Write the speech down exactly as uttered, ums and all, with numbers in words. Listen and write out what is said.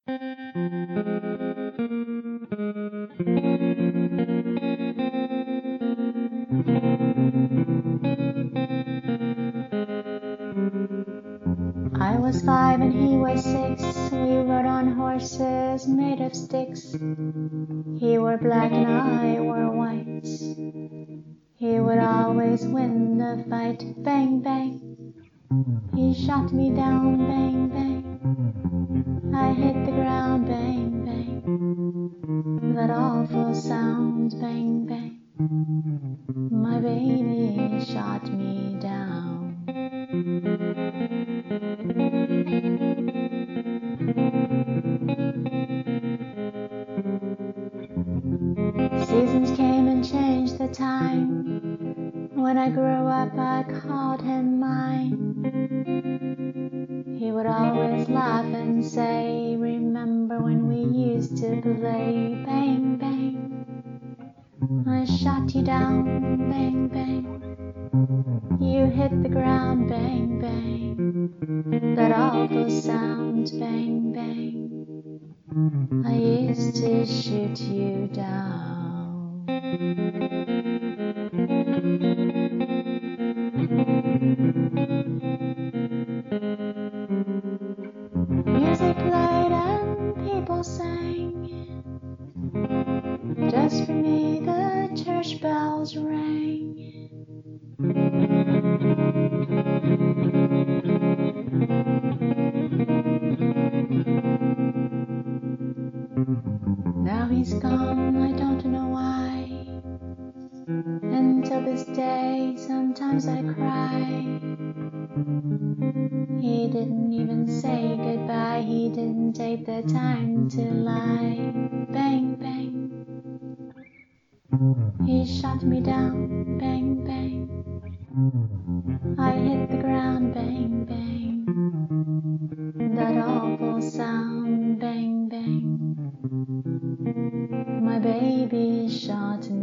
I was five and he was six. We rode on horses made of sticks. He wore black and I wore white. He would always win the fight. Bang, bang. He shot me down. Bang, bang. I hit the ground. Bang, bang. That awful sound. Bang, bang. My baby shot me down. Seasons came and changed the time. When I grew up I called him mine. He would always laugh and say, remember when we used to play? Bang, bang. I shot you down. Bang, bang. You hit the ground. Bang, bang. That awful sound. Bang, bang. I used to shoot you down. Music played and people sang. Just for me the church bells rang. Now he's gone, I don't know why. Until this day, sometimes I cry. He didn't even say goodbye. He didn't take the time to lie. Bang, bang. He shot me down. Bang, bang. I hit the ground. Bang, bang. That awful sound. Bang, bang. My baby shot me